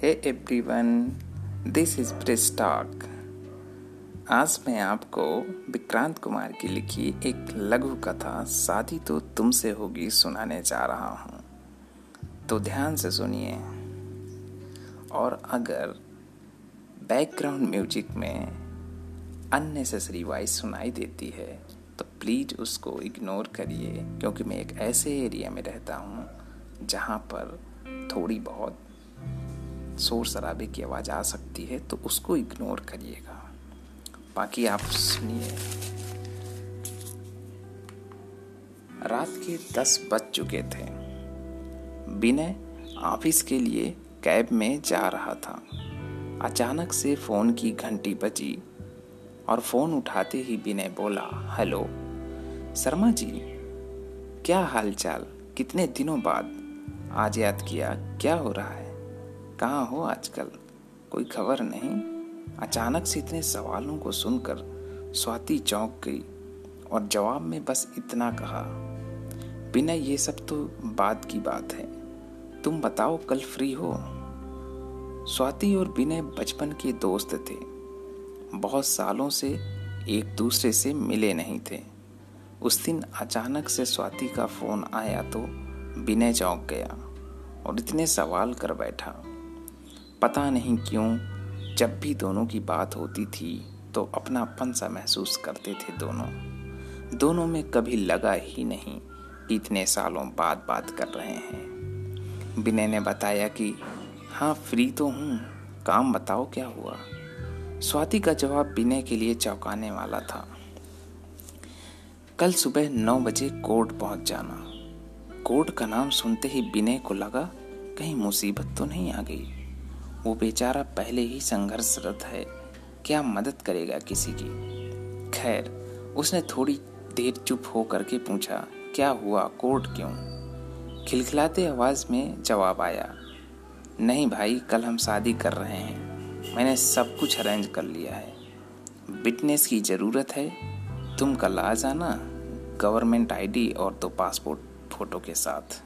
Hey everyone, this is press talk. आज मैं आपको विक्रांत कुमार की लिखी एक लघु कथा शादी तो तुमसे होगी सुनाने जा रहा हूँ। तो ध्यान से सुनिए, और अगर बैकग्राउंड म्यूजिक में अननेसेसरी वॉइस सुनाई देती है तो प्लीज़ उसको इग्नोर करिए, क्योंकि मैं एक ऐसे एरिया में रहता हूँ जहाँ पर थोड़ी बहुत शोर शराबे की आवाज़ आ सकती है, तो उसको इग्नोर करिएगा। बाकी आप सुनिए। रात के 10 बज चुके थे। विनय ऑफिस के लिए कैब में जा रहा था। अचानक से फ़ोन की घंटी बजी और फ़ोन उठाते ही विनय बोला, हेलो शर्मा जी, क्या हाल चाल, कितने दिनों बाद आज याद किया, क्या हो रहा है, कहाँ हो आजकल, कोई खबर नहीं। अचानक से इतने सवालों को सुनकर स्वाति चौंक गई और जवाब में बस इतना कहा, विनय ये सब तो बाद की बात है, तुम बताओ कल फ्री हो। स्वाति और विनय बचपन के दोस्त थे, बहुत सालों से एक दूसरे से मिले नहीं थे। उस दिन अचानक से स्वाति का फोन आया तो विनय चौंक गया और इतने सवाल कर बैठा। पता नहीं क्यों जब भी दोनों की बात होती थी तो अपनापन सा महसूस करते थे। दोनों में कभी लगा ही नहीं कि इतने सालों बाद बात कर रहे हैं। विनय ने बताया कि हाँ फ्री तो हूँ, काम बताओ क्या हुआ। स्वाति का जवाब विनय के लिए चौंकाने वाला था। कल सुबह 9 बजे कोर्ट पहुंच जाना। कोर्ट का नाम सुनते ही विनय को लगा कहीं मुसीबत तो नहीं आ गई। वो बेचारा पहले ही संघर्षरत है, क्या मदद करेगा किसी की। खैर, उसने थोड़ी देर चुप हो करके पूछा, क्या हुआ, कोर्ट क्यों। खिलखिलाते आवाज में जवाब आया, नहीं भाई, कल हम शादी कर रहे हैं, मैंने सब कुछ अरेंज कर लिया है, विटनेस की ज़रूरत है, तुम कल आ जाना, गवर्नमेंट आईडी और 2 पासपोर्ट फोटो के साथ।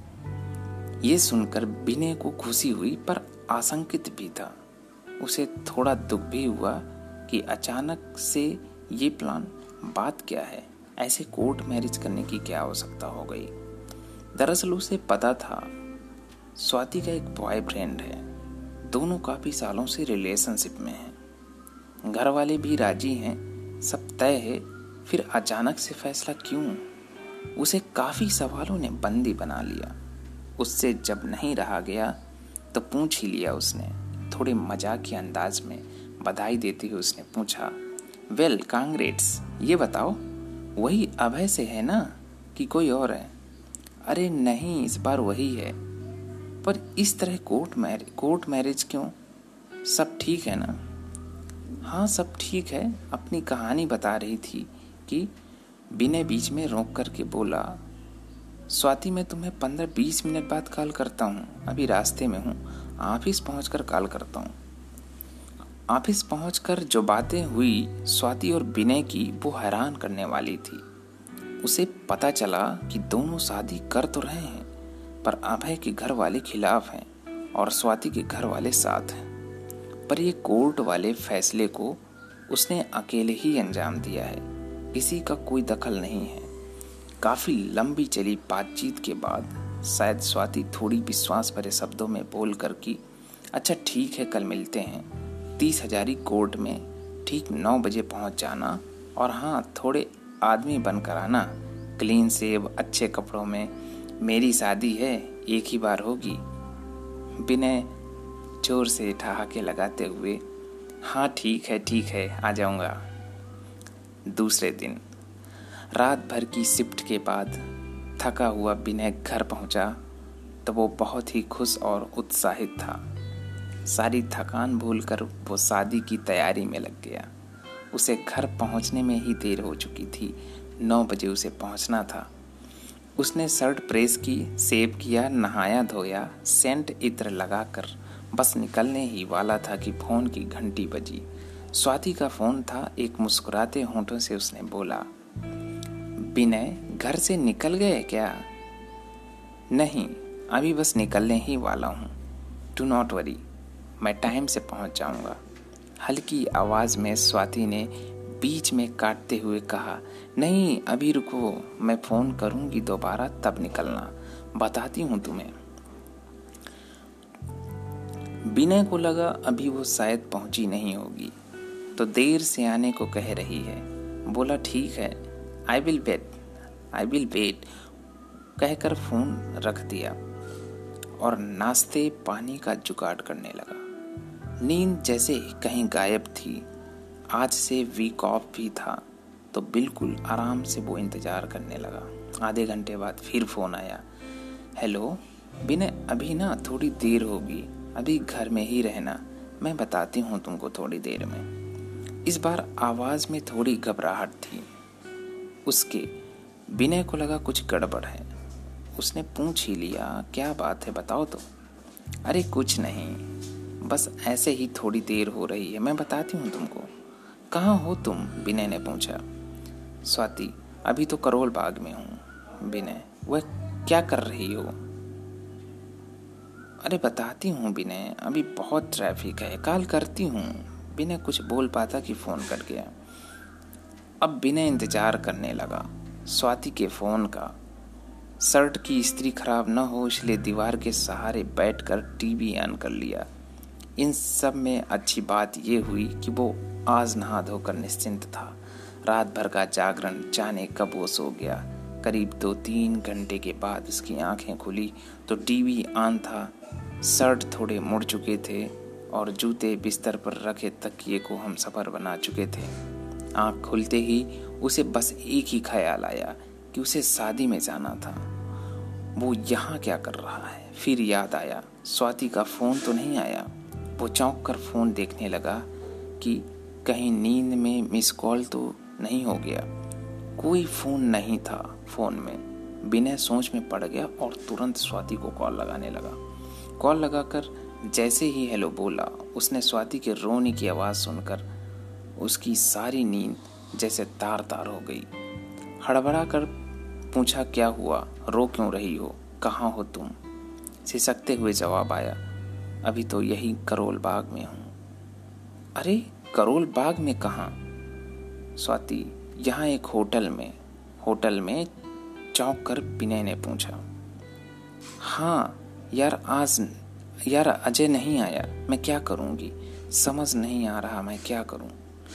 ये सुनकर विनय को खुशी हुई पर आशंकित भी था। उसे थोड़ा दुख भी हुआ कि अचानक से ये प्लान, बात क्या है, ऐसे कोर्ट मैरिज करने की क्या आवश्यकता हो गई। दरअसल उसे पता था स्वाति का एक बॉयफ्रेंड है, दोनों काफी सालों से रिलेशनशिप में हैं, घर वाले भी राजी हैं, सब तय है, फिर अचानक से फैसला क्यों। उसे काफी सवालों ने बंदी बना लिया। उससे जब नहीं रहा गया तो पूछ ही लिया उसने। थोड़े मजाक के अंदाज में बधाई देते हुए उसने पूछा, वेल कांग्रेट्स, ये बताओ वही अभय से है ना कि कोई और है। अरे नहीं, इस बार वही है, पर इस तरह कोर्ट मैरिज क्यों, सब ठीक है ना। हाँ सब ठीक है, अपनी कहानी बता रही थी कि विनय बीच में रोक करके बोला, स्वाति मैं तुम्हें 15-20 मिनट बाद कॉल करता हूँ, अभी रास्ते में हूँ, ऑफिस पहुँचकर कॉल करता हूँ। ऑफिस पहुँचकर जो बातें हुई स्वाति और विनय की, वो हैरान करने वाली थी। उसे पता चला कि दोनों शादी कर तो रहे हैं, पर अभय के घर वाले खिलाफ हैं और स्वाति के घर वाले साथ हैं। पर ये कोर्ट वाले फैसले को उसने अकेले ही अंजाम दिया है, किसी का कोई दखल नहीं है। काफी लंबी चली बातचीत के बाद शायद स्वाति थोड़ी विश्वास भरे शब्दों में बोल कर कि अच्छा ठीक है, कल मिलते हैं, 30 हजारी कोर्ट में ठीक 9 बजे पहुंच जाना, और हाँ ठोड़े आदमी बनकर आना, क्लीन सेव अच्छे कपड़ों में, मेरी शादी है, एक ही बार होगी। विनय जोर से ठहाके लगाते हुए हाँ ठीक है आ जाऊंगा। दूसरे दिन रात भर की शिफ्ट के बाद थका हुआ विनय घर पहुंचा तो वो बहुत ही खुश और उत्साहित था। सारी थकान भूलकर वो शादी की तैयारी में लग गया। उसे घर पहुंचने में ही देर हो चुकी थी, 9 बजे उसे पहुंचना था। उसने शर्ट प्रेस की, शेव किया, नहाया धोया, सेंट इत्र लगाकर बस निकलने ही वाला था कि फोन की घंटी बजी। स्वाति का फोन था। एक मुस्कुराते होंठों से उसने बोला, विनय घर से निकल गए क्या। नहीं, अभी बस निकलने ही वाला हूँ, डू नॉट वरी, मैं टाइम से पहुंच जाऊंगा। हल्की आवाज़ में स्वाति ने बीच में काटते हुए कहा, नहीं अभी रुको, मैं फ़ोन करूंगी दोबारा तब निकलना, बताती हूँ तुम्हें। विनय को लगा अभी वो शायद पहुंची नहीं होगी, तो देर से आने को कह रही है। बोला ठीक है, आई विल वेट कहकर फ़ोन रख दिया और नाश्ते पानी का जुगाड़ करने लगा। नींद जैसे कहीं गायब थी। आज से वीक ऑफ भी था, तो बिल्कुल आराम से वो इंतज़ार करने लगा। आधे घंटे बाद फिर फ़ोन आया। हेलो विनय, अभी ना थोड़ी देर होगी, अभी घर में ही रहना, मैं बताती हूँ तुमको थोड़ी देर में। इस बार आवाज़ में थोड़ी घबराहट थी उसके। विनय को लगा कुछ गड़बड़ है। उसने पूछ ही लिया, क्या बात है बताओ तो। अरे कुछ नहीं, बस ऐसे ही थोड़ी देर हो रही है, मैं बताती हूँ तुमको। कहाँ हो तुम? विनय ने पूछा। स्वाति, अभी तो करोल बाग में हूँ। विनय, वह क्या कर रही हो? अरे बताती हूँ विनय, अभी बहुत ट्रैफिक है, कॉल करती हूँ। विनय कुछ बोल पाता कि फ़ोन कट गया। अब विनय इंतजार करने लगा स्वाति के फ़ोन का। शर्ट की इस्त्री खराब न हो इसलिए दीवार के सहारे बैठकर टीवी ऑन कर लिया। इन सब में अच्छी बात ये हुई कि वो आज नहा धोकर निश्चिंत था। रात भर का जागरण जाने कब वो सो गया। करीब 2-3 घंटे के बाद उसकी आंखें खुली तो टीवी ऑन था। शर्ट थोड़े मुड़ चुके थे और जूते बिस्तर पर रखे तकिए को हमसफर बना चुके थे। आंख खुलते ही उसे बस एक ही ख्याल आया कि उसे शादी में जाना था। वो यहाँ क्या कर रहा है? फिर याद आया, स्वाति का फ़ोन तो नहीं आया। वो चौंक कर फ़ोन देखने लगा कि कहीं नींद में मिस कॉल तो नहीं हो गया। कोई फ़ोन नहीं था फ़ोन में। विनय सोच में पड़ गया और तुरंत स्वाति को कॉल लगाने लगा। कॉल लगाकर जैसे ही हेलो बोला, उसने स्वाति के रोने की आवाज़ सुनकर उसकी सारी नींद जैसे तार तार हो गई। हड़बड़ा कर पूछा, क्या हुआ, रो क्यों रही हो, कहाँ हो तुम? सिसकते हुए जवाब आया, अभी तो यही करोल बाग में हूँ। अरे करोल बाग में कहाँ? स्वाति, यहाँ एक होटल में चौंक कर विनय ने पूछा। हाँ यार अजय नहीं आया, मैं क्या करूँगी, समझ नहीं आ रहा मैं क्या करूँ।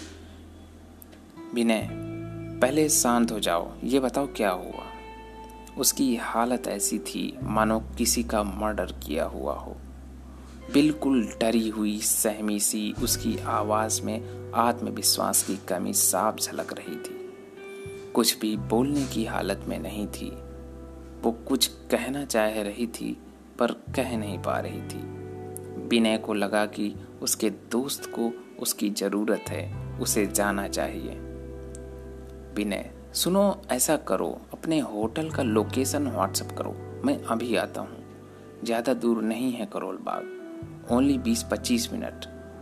विनय, पहले शांत हो जाओ, ये बताओ क्या हुआ। उसकी हालत ऐसी थी मानो किसी का मर्डर किया हुआ हो। बिल्कुल डरी हुई सहमी सी उसकी आवाज़ में आत्मविश्वास की कमी साफ झलक रही थी। कुछ भी बोलने की हालत में नहीं थी। वो कुछ कहना चाह रही थी पर कह नहीं पा रही थी। विनय को लगा कि उसके दोस्त को उसकी ज़रूरत है, उसे जाना चाहिए। विनय, सुनो, ऐसा करो, अपने होटल का लोकेशन व्हाट्सएप करो, मैं अभी आता हूँ। ज़्यादा दूर नहीं है करोल बाग, ओनली 20-25 मिनट।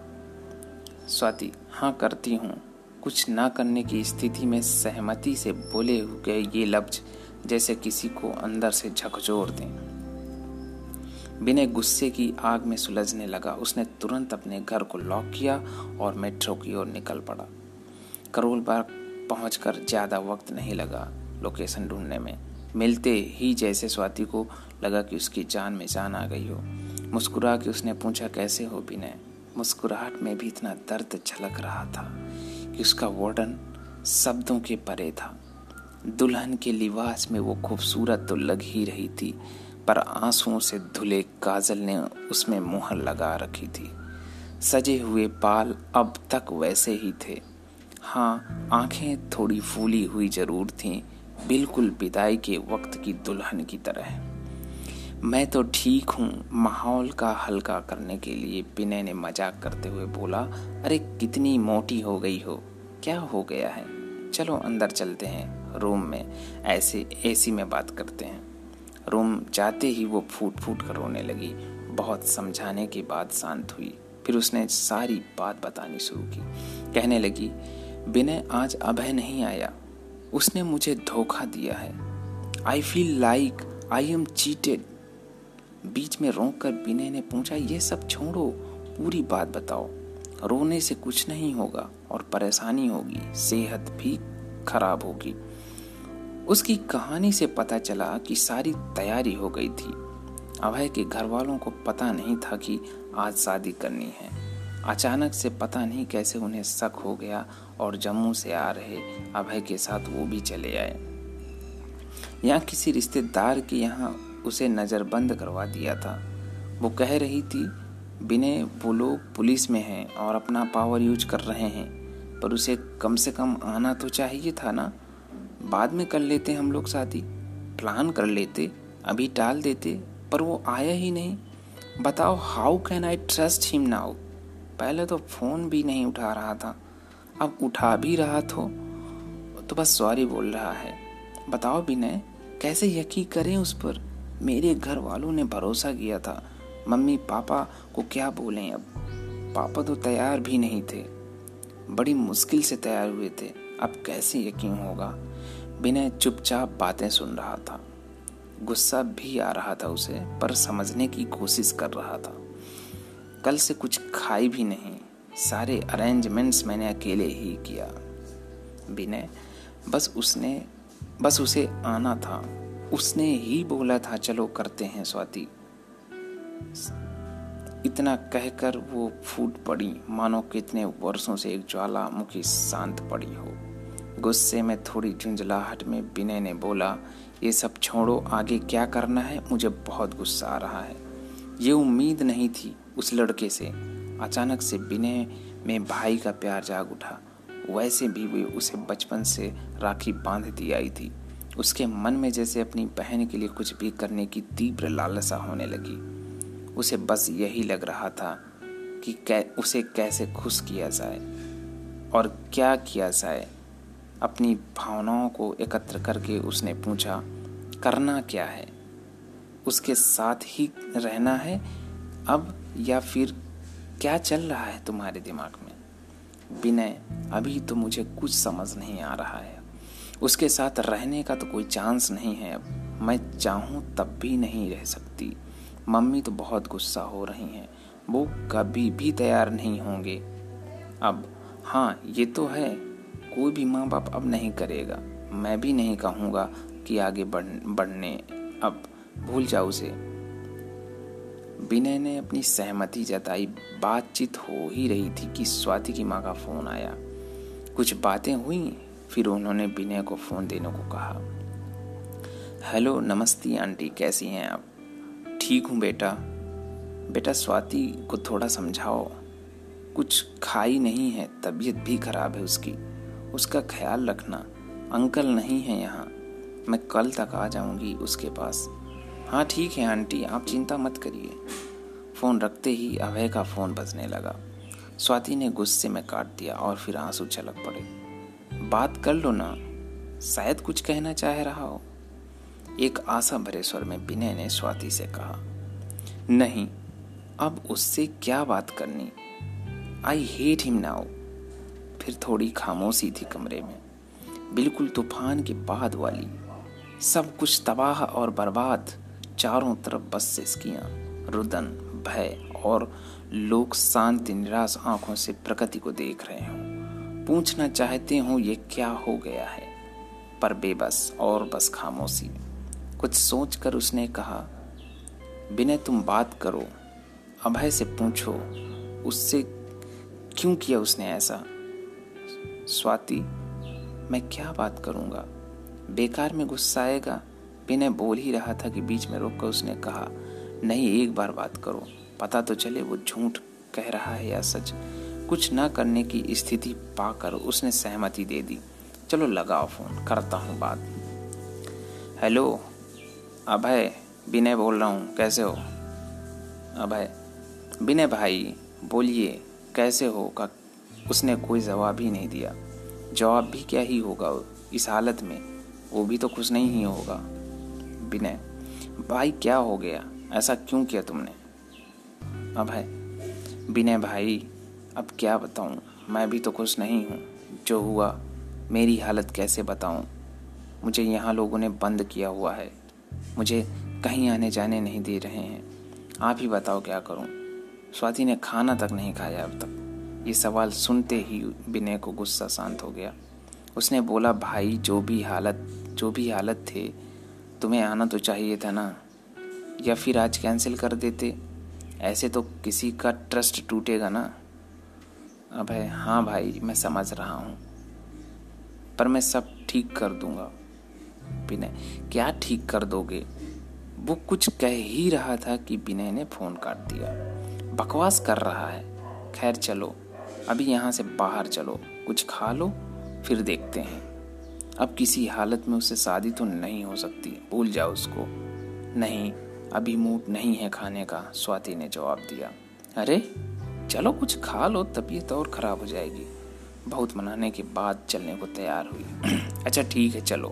स्वाति, हाँ करती हूँ। कुछ ना करने की स्थिति में सहमति से बोले हुए ये लफ्ज जैसे किसी को अंदर से झकझोर दें। विनय गुस्से की आग में सुलझने लगा। उसने तुरंत अपने घर को लॉक किया और मेट्रो की ओर निकल पड़ा। करोल बाग पहुंचकर ज़्यादा वक्त नहीं लगा लोकेशन ढूंढने में। मिलते ही जैसे स्वाति को लगा कि उसकी जान में जान आ गई हो। मुस्कुरा के उसने पूछा, कैसे हो विनय? मुस्कुराहट में भी इतना दर्द झलक रहा था कि उसका वर्णन शब्दों के परे था। दुल्हन के लिबास में वो खूबसूरत तो लग ही रही थी, पर आंसुओं से धुले काजल ने उसमें मुहर लगा रखी थी। सजे हुए बाल अब तक वैसे ही थे। हाँ, आंखें थोड़ी फूली हुई जरूर थीं, बिल्कुल विदाई के वक्त की दुल्हन की तरह। मैं तो ठीक हूँ, माहौल का हल्का करने के लिए विनय ने मजाक करते हुए बोला। अरे कितनी मोटी हो गई हो, क्या हो गया है? चलो अंदर चलते हैं रूम में, ऐसे एसी में बात करते हैं। रूम जाते ही वो फूट फूट कर रोने लगी। बहुत समझाने के बाद शांत हुई। फिर उसने सारी बात बतानी शुरू की। कहने लगी, विनय, आज अभय नहीं आया, उसने मुझे धोखा दिया है। I feel like I am cheated. बीच में रोक कर विनय ने पूछा, ये सब छोड़ो, पूरी बात बताओ। रोने से कुछ नहीं होगा और परेशानी होगी, सेहत भी खराब होगी। उसकी कहानी से पता चला कि सारी तैयारी हो गई थी। अभय के घर वालों को पता नहीं था कि आज शादी करनी है। अचानक से पता नहीं कैसे उन्हें शक हो गया और जम्मू से आ रहे अभय के साथ वो भी चले आए। यहाँ किसी रिश्तेदार के यहाँ उसे नज़रबंद करवा दिया था। वो कह रही थी, विनय वो लोग पुलिस में हैं और अपना पावर यूज कर रहे हैं, पर उसे कम से कम आना तो चाहिए था ना। बाद में कर लेते हम लोग शादी, प्लान कर लेते, अभी टाल देते, पर वो आया ही नहीं। बताओ, how can I trust him now. पहले तो फ़ोन भी नहीं उठा रहा था, अब उठा भी रहा तो बस सॉरी बोल रहा है। बताओ विनय, कैसे यकीन करें उस पर। मेरे घर वालों ने भरोसा किया था, मम्मी पापा को क्या बोलें अब। पापा तो तैयार भी नहीं थे, बड़ी मुश्किल से तैयार हुए थे, अब कैसे यकीन होगा। विनय चुपचाप बातें सुन रहा था। गुस्सा भी आ रहा था उसे, पर समझने की कोशिश कर रहा था। कल से कुछ खाई भी नहीं, सारे अरेंजमेंट्स मैंने अकेले ही किया। विनय बस उसे आना था। उसने ही बोला था, चलो करते हैं स्वाति। इतना कहकर वो फूट पड़ी, मानो कितने वर्षों से एक ज्वालामुखी शांत पड़ी हो। गुस्से में थोड़ी झुंझलाहट में विनय ने बोला, ये सब छोड़ो, आगे क्या करना है। मुझे बहुत गुस्सा आ रहा है। ये उम्मीद नहीं थी उस लड़के से। अचानक से विनय में भाई का प्यार जाग उठा। वैसे भी वे उसे बचपन से राखी बांध दी आई थी। उसके मन में जैसे अपनी बहन के लिए कुछ भी करने की तीव्र लालसा होने लगी। उसे बस यही लग रहा था कि उसे कैसे खुश किया जाए और क्या किया जाए। अपनी भावनाओं को एकत्र करके उसने पूछा, करना क्या है? उसके साथ ही रहना है अब, या फिर क्या चल रहा है तुम्हारे दिमाग में? विनय, अभी तो मुझे कुछ समझ नहीं आ रहा है। उसके साथ रहने का तो कोई चांस नहीं है अब। मैं चाहूँ तब भी नहीं रह सकती। मम्मी तो बहुत गुस्सा हो रही हैं, वो कभी भी तैयार नहीं होंगे अब। हाँ ये तो है, कोई भी माँ बाप अब नहीं करेगा। मैं भी नहीं कहूँगा कि आगे बढ़ने, अब भूल जाओ उसे। विनय ने अपनी सहमति जताई। बातचीत हो ही रही थी कि स्वाति की माँ का फोन आया। कुछ बातें हुई, फिर उन्होंने विनय को फोन देने को कहा। हेलो, नमस्ते आंटी, कैसी हैं आप? ठीक हूँ बेटा स्वाति को थोड़ा समझाओ, कुछ खाई नहीं है, तबीयत भी खराब है उसका ख्याल रखना। अंकल नहीं है यहाँ, मैं कल तक आ जाऊंगी उसके पास। हाँ ठीक है आंटी, आप चिंता मत करिए। फ़ोन रखते ही अभय का फ़ोन बजने लगा। स्वाति ने गुस्से में काट दिया और फिर आंसू छलक पड़े। बात कर लो ना, शायद कुछ कहना चाह रहा हो। एक आशा भरे स्वर में विनय ने स्वाति से कहा। नहीं, अब उससे क्या बात करनी। I hate him now. फिर थोड़ी खामोशी थी कमरे में, बिल्कुल तूफान के बाद वाली। सब कुछ तबाह और बर्बाद। चारों तरफ बस सिसकियां, रुदन, भय और लोग शांत निराश आंखों से प्रकृति को देख रहे हों। पूछना चाहते हो ये क्या हो गया है, पर बेबस और बस खामोशी। कुछ सोचकर उसने कहा, विनय तुम बात करो, अभय से पूछो उससे क्यों किया उसने ऐसा। स्वाति, मैं क्या बात करूंगा, बेकार में गुस्सा आएगा। विनय बोल ही रहा था कि बीच में रोककर उसने कहा, नहीं एक बार बात करो, पता तो चले वो झूठ कह रहा है या सच। कुछ न करने की स्थिति पाकर उसने सहमति दे दी। चलो लगाओ फोन, करता हूँ बात। हेलो अभय, विनय बोल रहा हूँ, कैसे हो? अभय, विनय भाई बोलिए, कैसे हो? का उसने कोई जवाब ही नहीं दिया। जवाब भी क्या ही होगा इस हालत में, वो भी तो खुश नहीं ही होगा। विनय, भाई क्या हो गया, ऐसा क्यों किया तुमने? अभय, विनय भाई अब क्या बताऊं, मैं भी तो खुश नहीं हूँ। जो हुआ, मेरी हालत कैसे बताऊं। मुझे यहाँ लोगों ने बंद किया हुआ है, मुझे कहीं आने जाने नहीं दे रहे हैं। आप ही बताओ क्या करूं। स्वाति ने खाना तक नहीं खाया अब तक। ये सवाल सुनते ही विनय को गुस्सा शांत हो गया। उसने बोला, भाई जो भी हालत थे, तुम्हें आना तो चाहिए था ना, या फिर आज कैंसिल कर देते। ऐसे तो किसी का ट्रस्ट टूटेगा ना। अभय, हाँ भाई मैं समझ रहा हूँ, पर मैं सब ठीक कर दूंगा। विनय, क्या ठीक कर दोगे? वो कुछ कह ही रहा था कि विनय ने फोन काट दिया। बकवास कर रहा है। खैर चलो, अभी यहाँ से बाहर चलो, कुछ खा लो, फिर देखते हैं। अब किसी हालत में उससे शादी तो नहीं हो सकती, भूल जाओ उसको। नहीं, अभी मूड नहीं है खाने का, स्वाति ने जवाब दिया। अरे चलो कुछ खा लो, तबीयत और खराब हो जाएगी। बहुत मनाने के बाद चलने को तैयार हुई। अच्छा ठीक है चलो।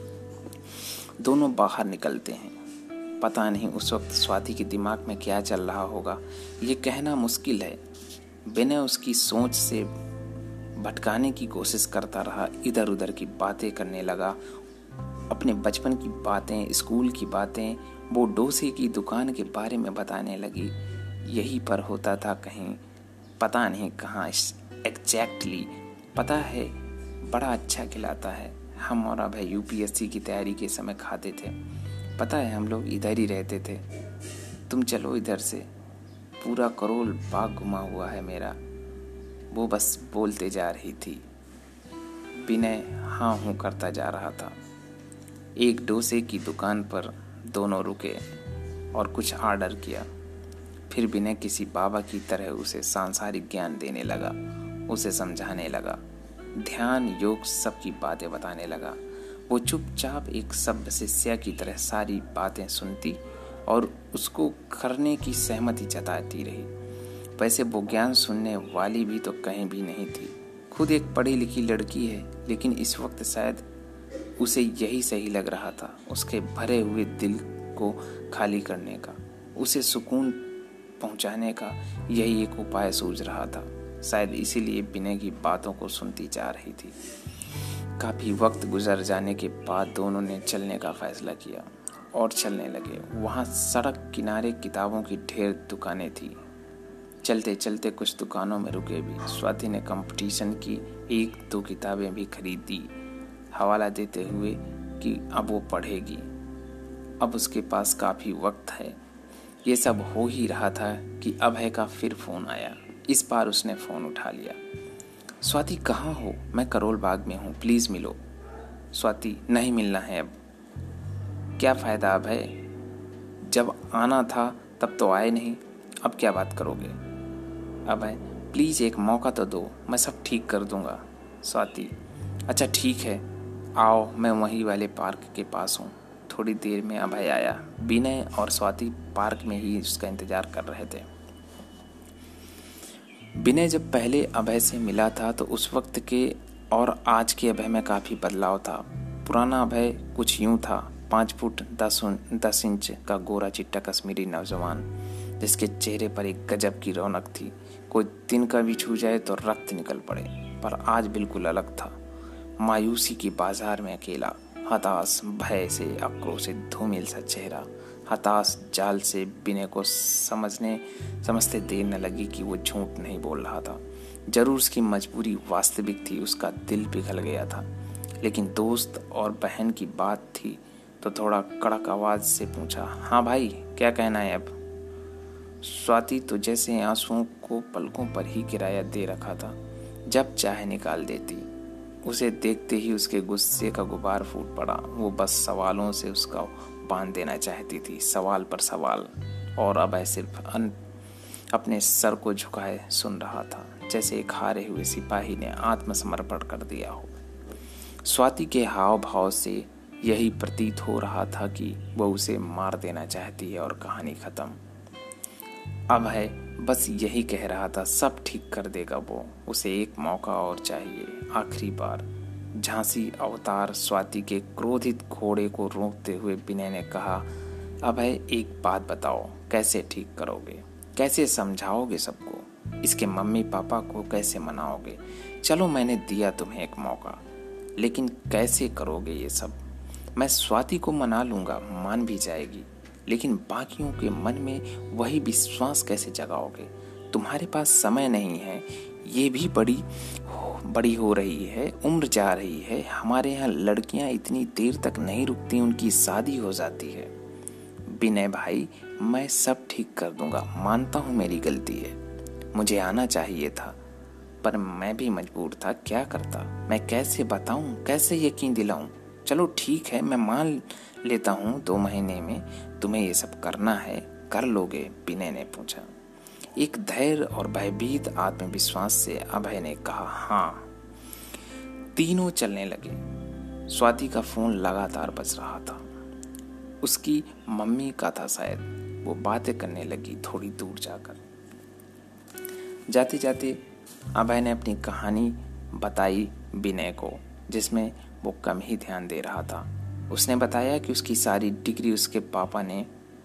दोनों बाहर निकलते हैं। पता नहीं उस वक्त स्वाति के दिमाग में क्या चल रहा होगा, ये कहना मुश्किल है। विनय उसकी सोच से भटकाने की कोशिश करता रहा, इधर उधर की बातें करने लगा, अपने बचपन की बातें, स्कूल की बातें, वो डोसे की दुकान के बारे में बताने लगी। यहीं पर होता था कहीं, पता नहीं कहाँ एग्जैक्टली। पता है बड़ा अच्छा खिलाता है, हम और अभय यूपीएससी की तैयारी के समय खाते थे। पता है हम लोग इधर ही रहते थे। तुम चलो इधर से, पूरा करोल बाग घुमा हुआ है मेरा। वो बस बोलते जा रही थी। विनय हाँ हूँ करता जा रहा था। एक डोसे की दुकान पर दोनों रुके और कुछ ऑर्डर किया। फिर विनय किसी बाबा की तरह उसे सांसारिक ज्ञान देने लगा, उसे समझाने लगा, ध्यान योग सबकी बातें बताने लगा। वो चुपचाप एक सभ्य शिष्य की तरह सारी बातें सुनती और उसको करने की सहमति जताती रही। वैसे वो ज्ञान सुनने वाली भी तो कहीं भी नहीं थी। खुद एक पढ़ी लिखी लड़की है, लेकिन इस वक्त शायद उसे यही सही लग रहा था, उसके भरे हुए दिल को खाली करने का, उसे सुकून पहुंचाने का यही एक उपाय सूझ रहा था। शायद इसीलिए विनय की बातों को सुनती जा रही थी। काफी वक्त गुजर जाने के बाद दोनों ने चलने का फैसला किया और चलने लगे। वहां सड़क किनारे किताबों की ढेर दुकानें थी। चलते चलते कुछ दुकानों में रुके भी। स्वाति ने कंपटीशन की 1-2 किताबें भी खरीदी, हवाला देते हुए कि अब वो पढ़ेगी, अब उसके पास काफी वक्त है। ये सब हो ही रहा था कि अभय का फिर फोन आया। इस बार उसने फोन उठा लिया। स्वाति कहाँ हो? मैं करोल बाग में हूँ, प्लीज मिलो। स्वाति, नहीं मिलना है अब। क्या फायदा अभय, जब आना था तब तो आए नहीं, अब क्या बात करोगे? अभय, प्लीज एक मौका तो दो, मैं सब ठीक कर दूंगा। स्वाति, अच्छा ठीक है, आओ, मैं वहीं वाले पार्क के पास हूँ। थोड़ी देर में अभय आया। विनय और स्वाति पार्क में ही उसका इंतजार कर रहे थे। विनय जब पहले अभय से मिला था तो उस वक्त के और आज के अभय में काफी बदलाव था। पुराना अभय कुछ यूं था, 5 फुट 10 इंच का गोरा चिट्टा कश्मीरी नौजवान, जिसके चेहरे पर एक गजब की रौनक थी। कोई तिनका भी छू जाए तो रक्त निकल पड़े। पर आज बिल्कुल अलग था। मायूसी की बाजार में अकेला, हताश, भय से आक्रोशित, धूमिल सा चेहरा। हताश जाल से विनय को समझते देर न लगी कि वो झूठ नहीं बोल रहा था। जरूर उसकी मजबूरी वास्तविक थी, उसका दिल पिघल गया था। लेकिन दोस्त और बहन की बात थी तो थोड़ा कड़क आवाज से पूछा, हाँ भाई क्या कहना है अब? स्वाति तो जैसे आंसुओं को पलकों पर ही किराया दे रखा था, जब चाहे निकाल देती। उसे देखते ही उसके गुस्से का गुबार फूट पड़ा। वो बस सवालों से उसका बांध देना चाहती थी, सवाल पर सवाल। और अभय सिर्फ अपने सर को झुकाए सुन रहा था, जैसे एक हारे हुए सिपाही ने आत्मसमर्पण कर दिया हो। स्वाति के हाव भाव से यही प्रतीत हो रहा था कि वह उसे मार देना चाहती है और कहानी खत्म। अभय बस यही कह रहा था, सब ठीक कर देगा वो, उसे एक मौका और चाहिए, आखिरी बार। झांसी अवतार स्वाति के क्रोधित घोड़े को रोकते हुए विनय ने कहा, अभय एक बात बताओ, कैसे ठीक करोगे? कैसे समझाओगे सबको? इसके मम्मी पापा को कैसे मनाओगे? चलो मैंने दिया तुम्हें एक मौका, लेकिन कैसे करोगे ये सब? मैं स्वाति को मना लूंगा, मान भी जाएगी, लेकिन बाकियों के मन में वही विश्वास कैसे जगाओगे? तुम्हारे पास समय नहीं है, ये भी बड़ी हो रही है, उम्र जा रही है। हमारे यहाँ लड़कियाँ इतनी देर तक नहीं रुकती, उनकी शादी हो जाती है। विनय भाई, मैं सब ठीक कर दूंगा, मानता हूँ मेरी गलती है, मुझे आना चाहिए था, पर मैं भी मजबूर था, क्या करता। मैं कैसे बताऊं, कैसे यकीन दिलाऊं। चलो ठीक है, मैं मान लेता हूँ 2 महीने में तुम्हें ये सब करना है, कर लोगे? विनय ने पूछा। एक धैर्य और भयभीत आत्मविश्वास से अभय ने कहा हाँ। तीनों चलने लगे। स्वाति का फोन लगातार बज रहा था। उसकी मम्मी का था शायद। वो बातें करने लगी थोड़ी दूर जाकर। जाते जाते अभय ने अपनी कहानी बताई विनय को, जिसमें वो कम ही ध्यान दे रहा था। उसने बताया कि उसकी सारी डिग्री उसके पापा ने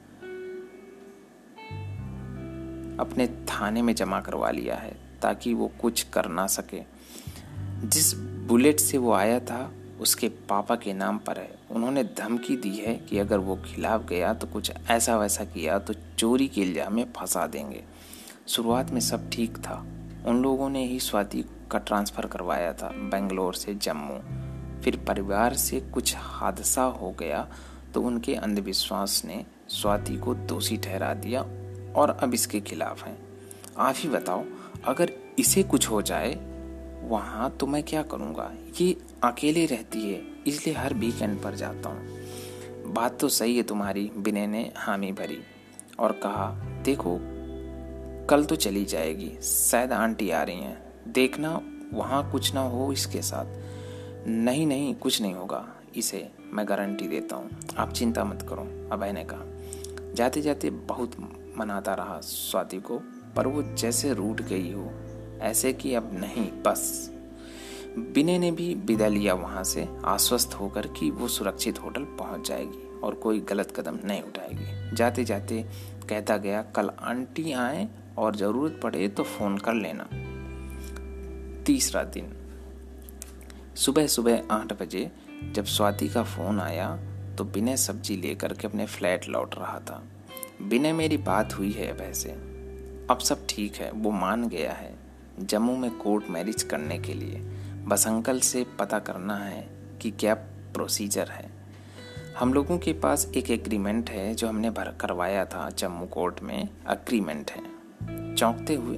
अपने थाने में जमा करवा लिया है ताकि वो कुछ कर ना सके। जिस बुलेट से वो आया था उसके पापा के नाम पर है। उन्होंने धमकी दी है कि अगर वो खिलाफ गया तो कुछ ऐसा वैसा किया तो चोरी के इल्जाम में फंसा देंगे। शुरुआत में सब ठीक था। उन लोगों ने ही स्वाति का ट्रांसफ़र करवाया था बेंगलोर से जम्मू। फिर परिवार से कुछ हादसा हो गया तो उनके अंधविश्वास ने स्वाति को दोषी ठहरा दिया और अब इसके खिलाफ हैं। आप ही बताओ, अगर इसे कुछ हो जाए वहाँ तो मैं क्या करूँगा? ये अकेले रहती है, इसलिए हर वीकेंड पर जाता हूँ। बात तो सही है तुम्हारी, विनय ने हामी भरी और कहा, देखो कल तो चली जाएगी, शायद आंटी आ रही हैं, देखना वहाँ कुछ ना हो इसके साथ। नहीं नहीं, कुछ नहीं होगा इसे, मैं गारंटी देता हूँ, आप चिंता मत करो, अभय ने कहा। जाते जाते बहुत मनाता रहा स्वाति को, पर वो जैसे रूठ गई हो, ऐसे कि अब नहीं बस। विनय ने भी विदा लिया वहाँ से, आश्वस्त होकर कि वो सुरक्षित होटल पहुँच जाएगी और कोई गलत कदम नहीं उठाएगी। जाते जाते कहता गया, कल आंटी आए और ज़रूरत पड़े तो फ़ोन कर लेना। तीसरा दिन सुबह सुबह 8 बजे जब स्वाति का फ़ोन आया तो विनय सब्जी लेकर के अपने फ्लैट लौट रहा था। विनय, मेरी बात हुई है अभय से, अब सब ठीक है, वो मान गया है जम्मू में कोर्ट मैरिज करने के लिए। बस अंकल से पता करना है कि क्या प्रोसीजर है। हम लोगों के पास एक एग्रीमेंट है जो हमने भर करवाया था जम्मू कोर्ट में, एग्रीमेंट है। चौंकते हुए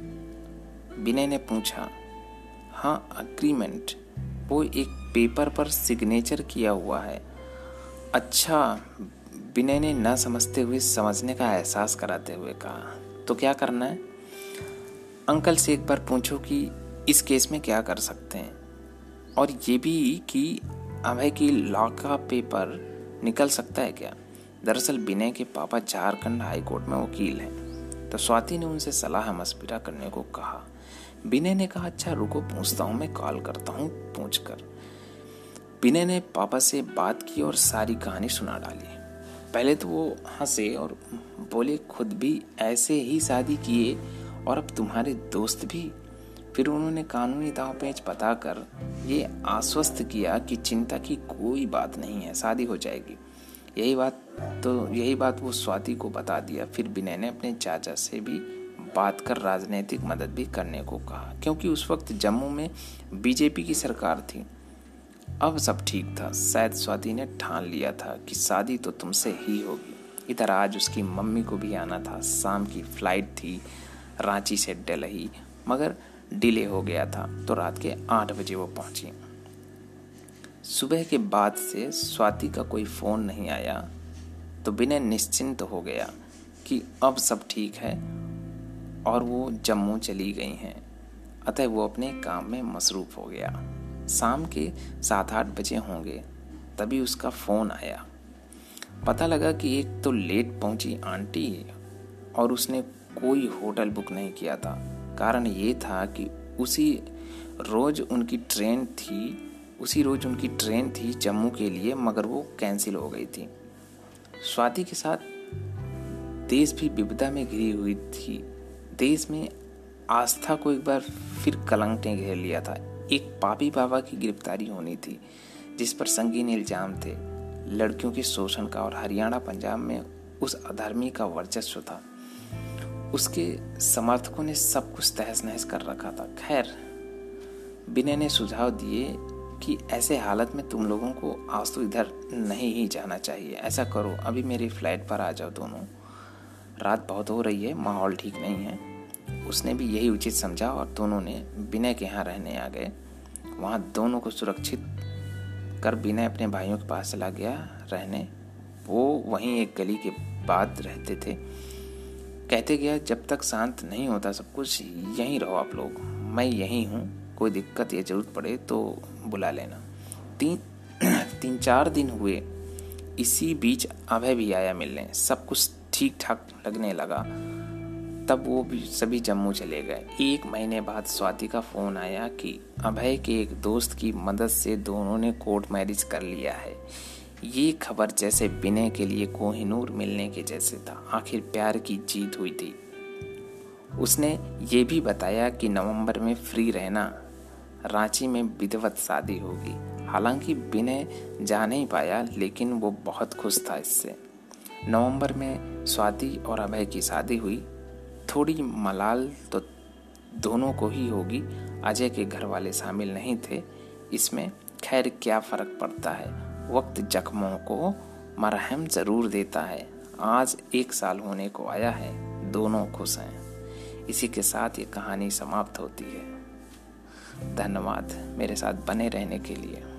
विनय ने पूछा, हाँ एग्रीमेंट, वो एक पेपर पर सिग्नेचर किया हुआ है। अच्छा, विनय ने न समझते हुए समझने का एहसास कराते हुए कहा, तो क्या करना है? अंकल से एक बार पूछो कि इस केस में क्या कर सकते हैं, और ये भी कि अभय की लॉ का पेपर निकल सकता है क्या। दरअसल विनय के पापा झारखंड हाई कोर्ट में वकील हैं, तो स्वाति ने उनसे सलाह मशविरा करने को कहा। विनय ने कहा, अच्छा रुको, पूछता हूँ, मैं कॉल करता हूँ पूछकर। विनय ने पापा से बात की और सारी कहानी सुना डाली। पहले तो वो हंसे और बोले, खुद भी ऐसे ही शादी किए और अब तुम्हारे दोस्त भी। फिर उन्होंने कानूनी दांव-पेच बताकर ये आश्वस्त किया कि चिंता की कोई बात नहीं है, शादी हो जाएगी। यही बात वो स्वाति को बता दिया। फिर विनय ने अपने चाचा से भी बात कर राजनीतिक मदद भी करने को कहा, क्योंकि उस वक्त जम्मू में बीजेपी की सरकार थी। अब सब ठीक था। शायद स्वाति ने ठान लिया था कि शादी तो तुमसे ही होगी। इधर आज उसकी मम्मी को भी आना था। शाम की फ्लाइट थी रांची से दिल्ली, मगर डिले हो गया था तो रात के 8 बजे वो पहुंची। सुबह के बाद से स्वाति का कोई फ़ोन नहीं आया तो विनय निश्चिंत हो गया कि अब सब ठीक है और वो जम्मू चली गई हैं। अतः वो अपने काम में मसरूफ़ हो गया। शाम के 7-8 बजे होंगे तभी उसका फ़ोन आया। पता लगा कि एक तो लेट पहुंची आंटी और उसने कोई होटल बुक नहीं किया था। कारण ये था कि उसी रोज़ उनकी ट्रेन थी जम्मू के लिए, मगर वो कैंसिल हो गई थी। स्वाति के साथ देश भी विपदा में घिरी हुई थी। देश में आस्था को एक बार फिर कलंक ने घेर लिया था। एक पापी बाबा की गिरफ्तारी होनी थी जिस पर संगीन इल्जाम थे लड़कियों के शोषण का, और हरियाणा पंजाब में उस अधर्मी का वर्चस्व था। उसके समर्थकों ने सब कुछ तहस नहस कर रखा था। खैर, विनय ने सुझाव दिए कि ऐसे हालत में तुम लोगों को आज तो इधर नहीं ही जाना चाहिए। ऐसा करो, अभी मेरे फ्लैट पर आ जाओ दोनों। रात बहुत हो रही है, माहौल ठीक नहीं है। उसने भी यही उचित समझा और दोनों ने विनय के यहाँ रहने आ गए। वहाँ दोनों को सुरक्षित कर विनय अपने भाइयों के पास चला गया रहने। वो वहीं एक गली के बाद रहते थे। कहते गया, जब तक शांत नहीं होता सब कुछ, यहीं रहो आप लोग, मैं यहीं हूँ, कोई दिक्कत या जरूरत पड़े तो बुला लेना। 3-4 दिन हुए। इसी बीच अभय भी आया मिलने। सब कुछ ठीक ठाक लगने लगा। तब वो भी सभी जम्मू चले गए। 1 महीने बाद स्वाति का फोन आया कि अभय के एक दोस्त की मदद से दोनों ने कोर्ट मैरिज कर लिया है। ये खबर जैसे विनय के लिए कोहिनूर मिलने के जैसे था। आखिर प्यार की जीत हुई थी। उसने ये भी बताया कि नवंबर में फ्री रहना, रांची में विधिवत शादी होगी। हालांकि विनय जा नहीं पाया, लेकिन वो बहुत खुश था इससे। नवंबर में स्वाति और अभय की शादी हुई। थोड़ी मलाल तो दोनों को ही होगी। अजय के घर वाले शामिल नहीं थे इसमें। खैर, क्या फर्क पड़ता है, वक्त जख्मों को मरहम जरूर देता है। आज 1 साल होने को आया है, दोनों खुश हैं। इसी के साथ ये कहानी समाप्त होती है। धन्यवाद मेरे साथ बने रहने के लिए।